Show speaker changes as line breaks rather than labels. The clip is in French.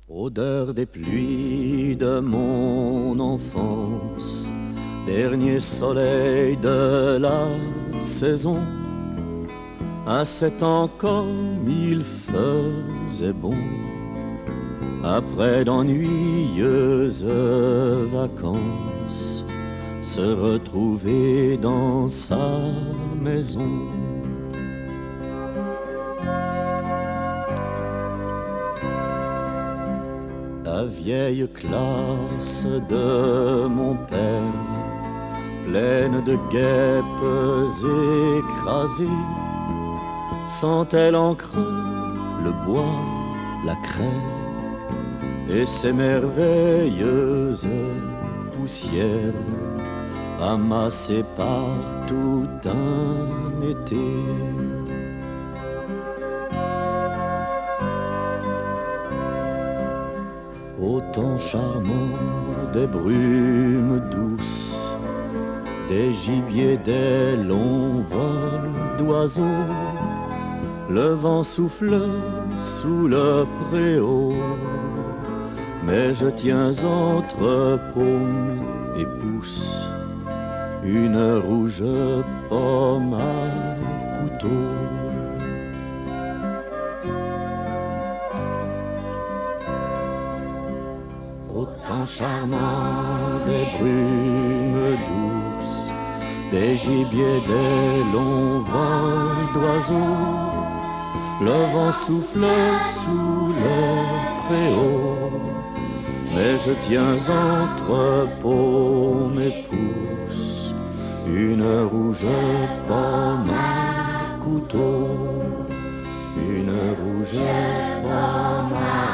Odeur des pluies de mon enfance, dernier soleil de la saison. À 7 ans comme il faisait bon, après d'ennuyeuses vacances, se retrouver dans sa maison. La vieille classe de mon père, pleine de guêpes écrasées, sent-elle en creux le bois, la craie et ces merveilleuses poussières amassées par tout un été. Au temps charmant des brumes douces, des gibiers, des longs vols d'oiseaux, le vent souffle sous le préau, mais je tiens entre paume et pouce une rouge pomme à couteau. Au temps charmant des brumes douces, des gibiers, des longs vols d'oiseaux, le vent souffle sous le préau, mais je tiens entre paume et pouce une rouge pomme à couteau, une rouge pomme à